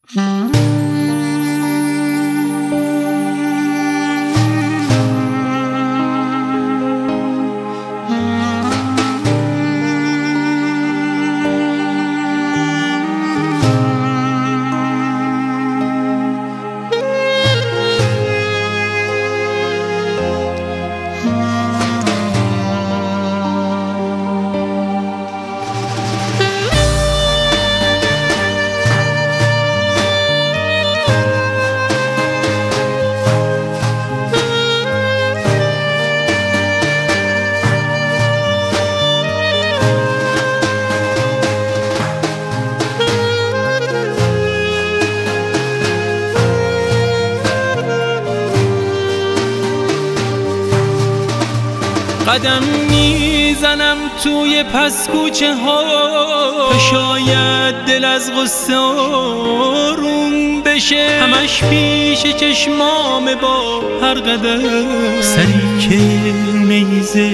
قدم میزنم توی پس کوچه ها، شاید دل از غصه آروم بشه. همش پیش چشمام با هر قدم، سری که نیزه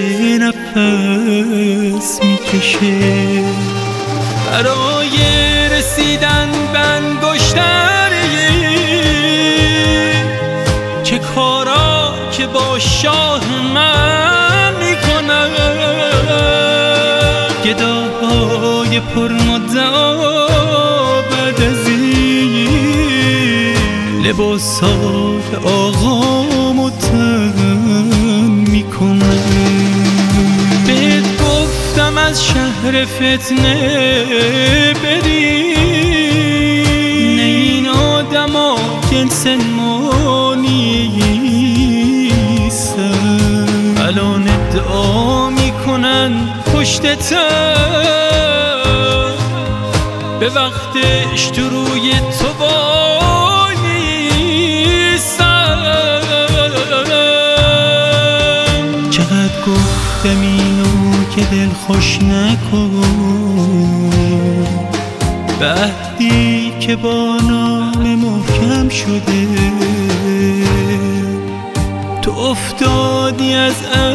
نفس میکشه. برای رسیدن به انگشتره چه کارا که با شاه من میکنم. گداهای پرمدعا بعد از این لباسات آقامو تن میکنم. بهت گفتم از شهر فتنه بری، نه این آدما جنس ما نیستن. الان ادعا میکنن پشتت به وقتش تو روی تو وای نیستن. چقدر گفتم اینو که دل خوش نکن، به عهدی که با نام محکم شده. تو افتادی از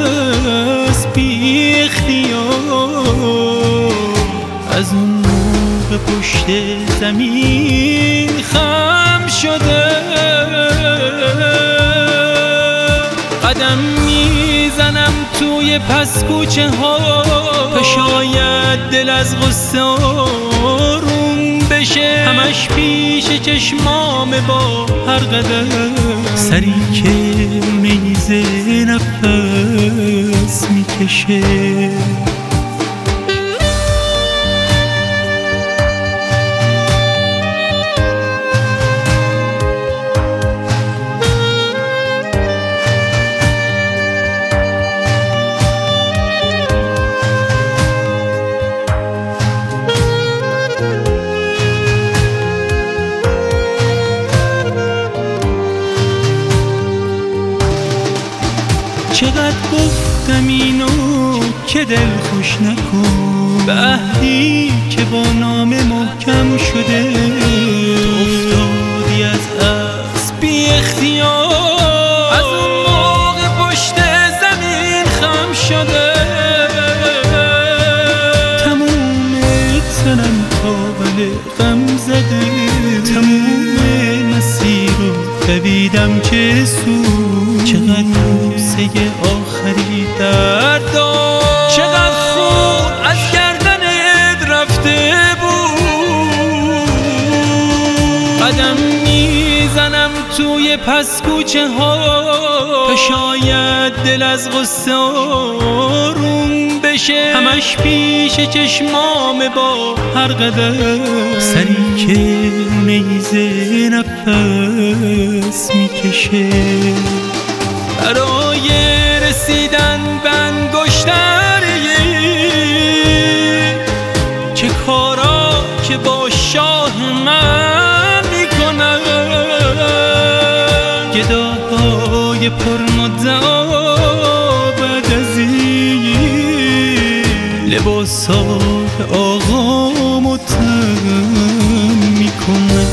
بی اختیار، از اون موقع پشت زمین خم شده. قدم میزنم توی پس کوچه ها، شاید دل از غصه آروم بشه. همش پیش چشمام با هر قدم، سری که نیزه نفس میکشه. چقدر گفتم اینو که دل خوش نکن، به عهدی که با نام محکم شده. تو افتادی از بی اختیار، از اون موقع پشت زمین خم شده. تموم تنم کابل غم زده، تموم مسیر رو دویدم چه سو. چقدر بوسه آخری درد داشت، چقدر خون از گردنت رفته بود. قدم میزنم توی پس کوچه ها، شاید دل از غصه آروم بشه. همش پیش چشمام با هر قدم، سری که نیزه نفس میکشه. برای رسیدن به انگشتره چه کارا که با شاه من میکنم. گداهای پرمدعا بعد از این لباسات آقامو تن میکنم.